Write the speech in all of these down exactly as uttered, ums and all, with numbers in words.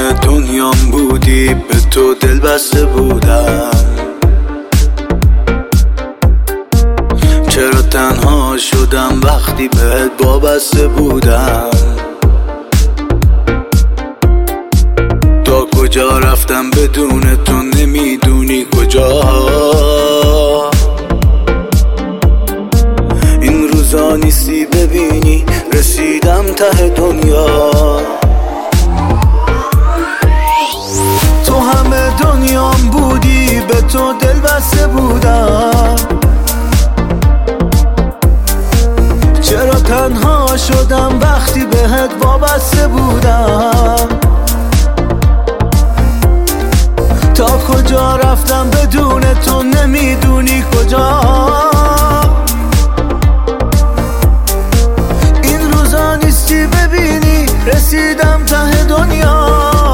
همه دنیام بودی، به تو دل بسته بودم. چرا تنها شدم وقتی بهت وابسته بودم؟ تا کجا رفتم بدون تو، نمیدونی کجا. این روزا نیستی ببینی، رسیدم ته دنیا. تو همه دنیام بودی، به تو دل بسته بودم. چرا تنها شدم وقتی بهت وابسته بودم؟ تا کجا رفتم بدون تو، نمیدونی کجا. این روزا نیستی ببینی، رسیدم ته دنیا.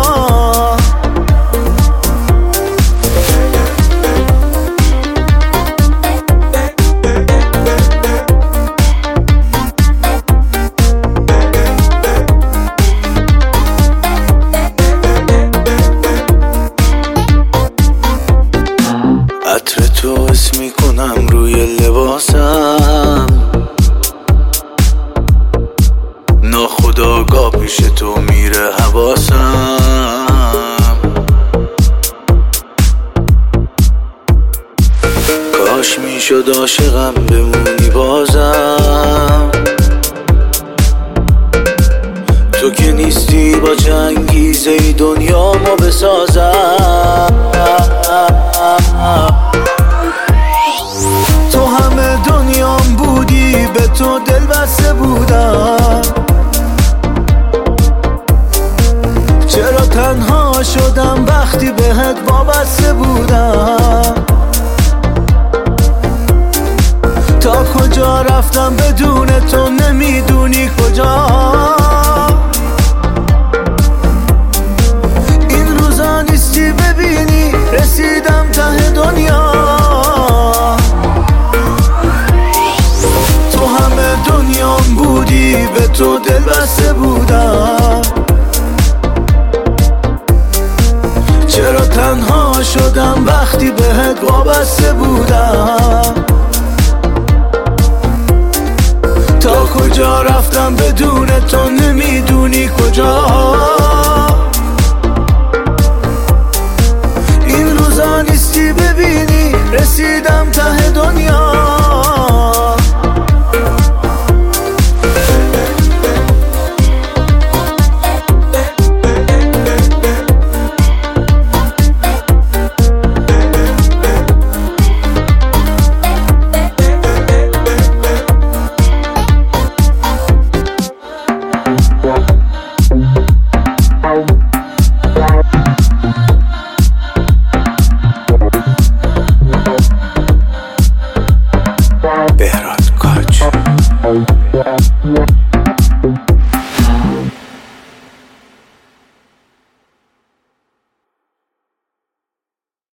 عطر تو حس میکنم روی لباسم، ناخودآگاه پیش تو میره حواسم. کاش میشد عاشقم بمونی بازم. تو که نیستی با چه انگیزه دنیامو بسازم. تو همه دنیام بودی، به تو دل بسته بودم. چرا تنها شدم وقتی بهت وابسته بودم؟ تا کجا رفتم بدون تو، نمیدونی کجا. این روزا نیستی ببینی، رسیدم ته دنیا. تو همه دنیام بودی، به تو دل بسته بودم. چرا تنها شدم وقتی بهت وابسته بودم؟ تا کجا رفتم بدون تو، نمیدونی کجا.